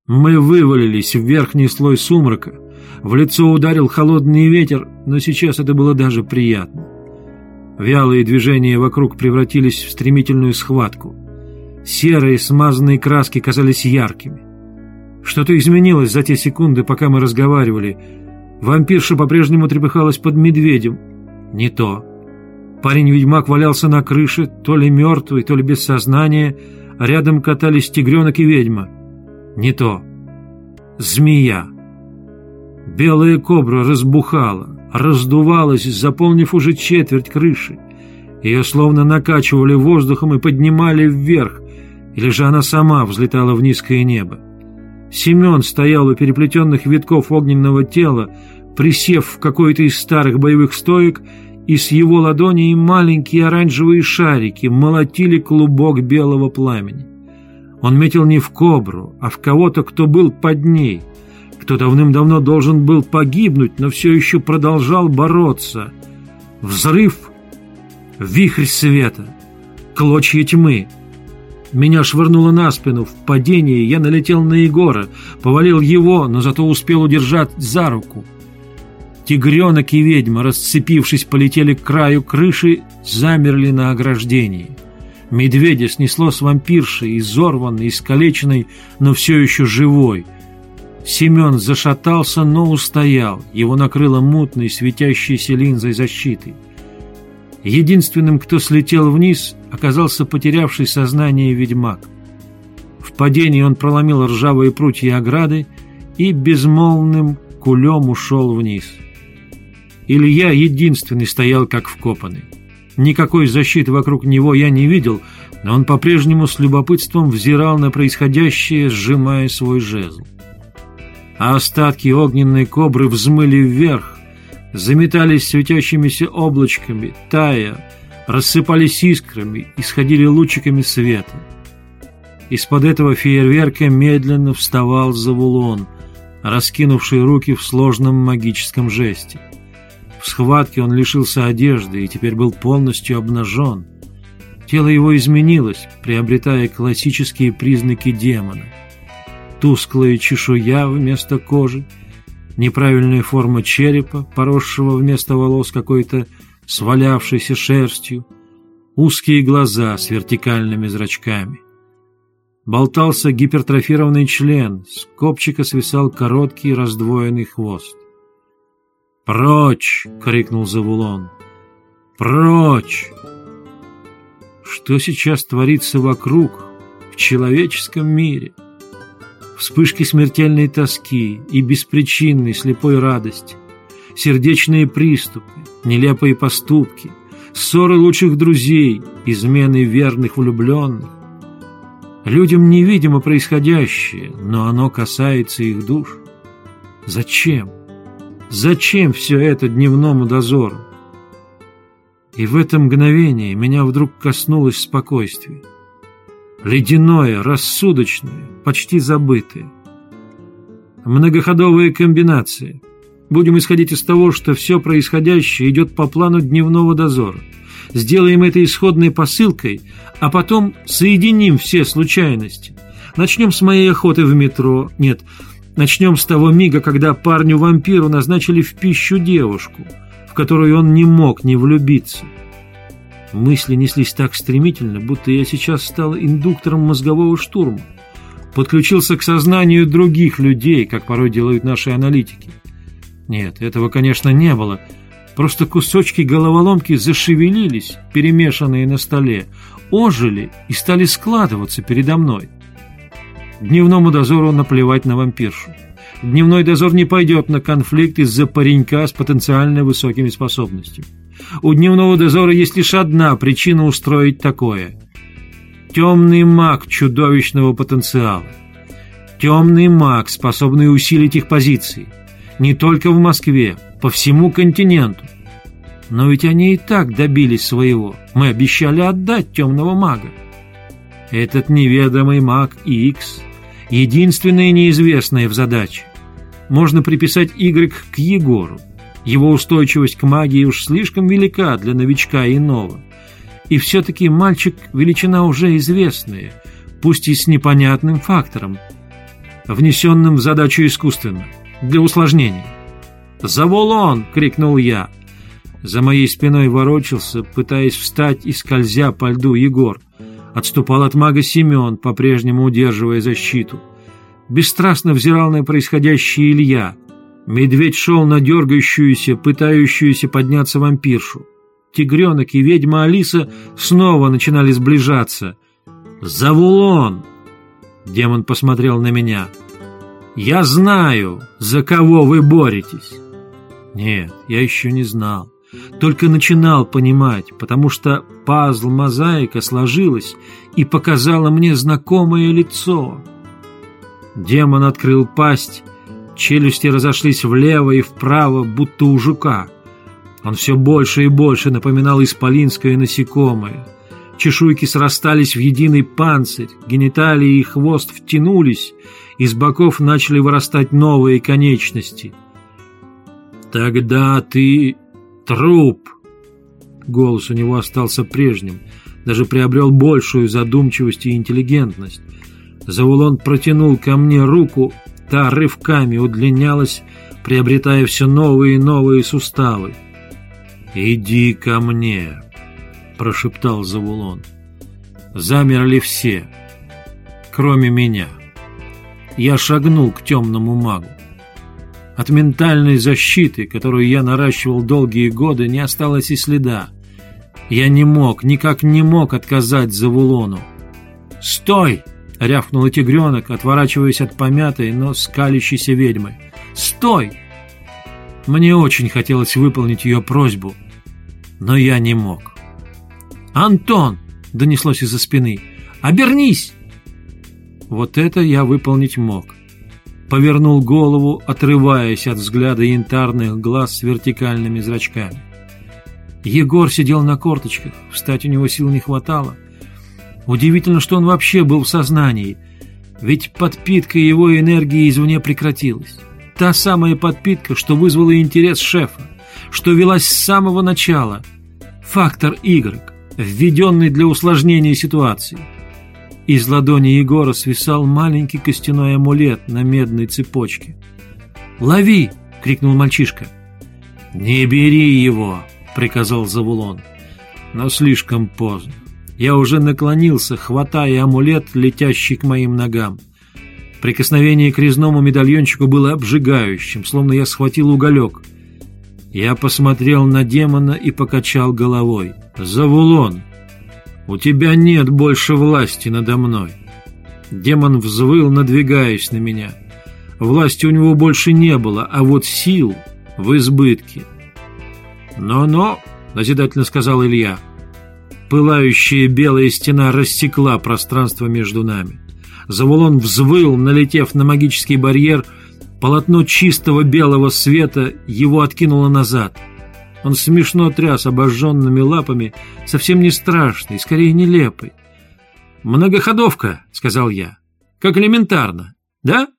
Мы вывалились в верхний слой сумрака, в лицо ударил холодный ветер, но сейчас это было даже приятно. Вялые движения вокруг превратились в стремительную схватку. Серые смазанные краски казались яркими. Что-то изменилось за те секунды, пока мы разговаривали. Вампирша по-прежнему трепыхалась под медведем. Не то. Парень-ведьмак валялся на крыше, то ли мертвый, то ли без сознания, а рядом катались тигренок и ведьма. Не то. Змея. Белая кобра разбухала, раздувалась, заполнив уже четверть крыши. Ее словно накачивали воздухом и поднимали вверх, или же она сама взлетала в низкое небо. Семен стоял у переплетенных витков огненного тела, присев в какой-то из старых боевых стоек, и с его ладоней маленькие оранжевые шарики молотили клубок белого пламени. Он метил не в кобру, а в кого-то, кто был под ней, кто давным-давно должен был погибнуть, но все еще продолжал бороться. Взрыв, вихрь света, клочья тьмы. Меня швырнуло на спину. В падении я налетел на Егора, повалил его, но зато успел удержать за руку. Тигренок и ведьма, расцепившись, полетели к краю крыши, замерли на ограждении. Медведя снесло с вампиршей, изорванной, искалеченной, но все еще живой. Семен зашатался, но устоял. Его накрыло мутной, светящейся линзой защиты. Единственным, кто слетел вниз, оказался потерявший сознание ведьмак. В падении он проломил ржавые прутья ограды и безмолвным кулем ушел вниз. Илья единственный стоял как вкопанный. Никакой защиты вокруг него я не видел, но он по-прежнему с любопытством взирал на происходящее, сжимая свой жезл. А остатки огненной кобры взмыли вверх, заметались светящимися облачками, тая, рассыпались искрами, исходили лучиками света. Из-под этого фейерверка медленно вставал Завулон, раскинувший руки в сложном магическом жесте. В схватке он лишился одежды и теперь был полностью обнажен. Тело его изменилось, приобретая классические признаки демона. Тусклая чешуя вместо кожи, неправильная форма черепа, поросшего вместо волос какой-то свалявшейся шерстью, узкие глаза с вертикальными зрачками. Болтался гипертрофированный член, с копчика свисал короткий раздвоенный хвост. «Прочь!» — крикнул Завулон. «Прочь!» Что сейчас творится вокруг, в человеческом мире? Вспышки смертельной тоски и беспричинной слепой радости, сердечные приступы, нелепые поступки, ссоры лучших друзей, измены верных влюбленных. Людям невидимо происходящее, но оно касается их душ. Зачем? Зачем все это дневному дозору? И в это мгновение меня вдруг коснулось спокойствие. Ледяное, рассудочное, почти забытое. Многоходовая комбинация. Будем исходить из того, что все происходящее идет по плану дневного дозора. Сделаем это исходной посылкой, а потом соединим все случайности. Начнем с моей охоты в метро. Нет, начнем с того мига, когда парню-вампиру назначили в пищу девушку, в которую он не мог не влюбиться. Мысли неслись так стремительно, будто я сейчас стал индуктором мозгового штурма. Подключился к сознанию других людей, как порой делают наши аналитики. Нет, этого, конечно, не было. Просто кусочки головоломки зашевелились, перемешанные на столе, ожили и стали складываться передо мной. Дневному дозору наплевать на вампиршу. Дневной дозор не пойдет на конфликт из-за паренька с потенциально высокими способностями. У дневного дозора есть лишь одна причина устроить такое. Темный маг чудовищного потенциала. Темный маг, способный усилить их позиции. Не только в Москве, по всему континенту. Но ведь они и так добились своего. Мы обещали отдать темного мага. Этот неведомый маг X — единственное неизвестное в задаче. Можно приписать Y к Егору. Его устойчивость к магии уж слишком велика для новичка иного. И все-таки мальчик — величина уже известная, пусть и с непонятным фактором. внесенным в задачу искусственно, для усложнения. «Завулон!» — крикнул я. За моей спиной ворочался, пытаясь встать и скользя по льду, Егор. Отступал от мага Семен, по-прежнему удерживая защиту. Бесстрастно взирал на происходящее Илья. Медведь шел на дергающуюся, пытающуюся подняться вампиршу. Тигренок и ведьма Алиса снова начинали сближаться. «Завулон!» Демон посмотрел на меня. «Я знаю, за кого вы боретесь». Нет, я еще не знал. Только начинал понимать, потому что пазл-мозаика сложилась и показала мне знакомое лицо. Демон открыл пасть, челюсти разошлись влево и вправо, будто у жука. Он все больше и больше напоминал исполинское насекомое. Чешуйки срастались в единый панцирь, гениталии и хвост втянулись, из боков начали вырастать новые конечности. «Тогда ты труп!» Голос у него остался прежним, даже приобрел большую задумчивость и интеллигентность. Завулон протянул ко мне руку, та рывками удлинялась, приобретая все новые и новые суставы. «Иди ко мне!» — прошептал Завулон. Замерли все, кроме меня. Я шагнул к темному магу. От ментальной защиты, которую я наращивал долгие годы, не осталось и следа. Я не мог, никак не мог отказать Завулону. «Стой!» — рявкнул тигренок, отворачиваясь от помятой, но скалящейся ведьмы. «Стой!» Мне очень хотелось выполнить ее просьбу, но я не мог. «Антон!» — донеслось из-за спины. «Обернись!» Вот это я выполнить мог. Повернул голову, отрываясь от взгляда янтарных глаз с вертикальными зрачками. Егор сидел на корточках, встать у него сил не хватало. Удивительно, что он вообще был в сознании, ведь подпитка его энергии извне прекратилась. Та самая подпитка, что вызвала интерес шефа, что велась с самого начала. Фактор Y, введенный для усложнения ситуации. Из ладони Егора свисал маленький костяной амулет на медной цепочке. «Лови!» — крикнул мальчишка. «Не бери его!» — приказал Завулон. Но слишком поздно. Я уже наклонился, хватая амулет, летящий к моим ногам. Прикосновение к резному медальончику было обжигающим, словно я схватил уголек. Я посмотрел на демона и покачал головой. «Завулон, у тебя нет больше власти надо мной». Демон взвыл, надвигаясь на меня. Власти у него больше не было, а вот сил в избытке. «Но-но», — назидательно сказал Илья. Пылающая белая стена рассекла пространство между нами. Завулон взвыл, налетев на магический барьер. Полотно чистого белого света его откинуло назад. Он смешно тряс обожженными лапами, совсем не страшный, скорее нелепый. «Многоходовка», — сказал я. «Как элементарно, да?»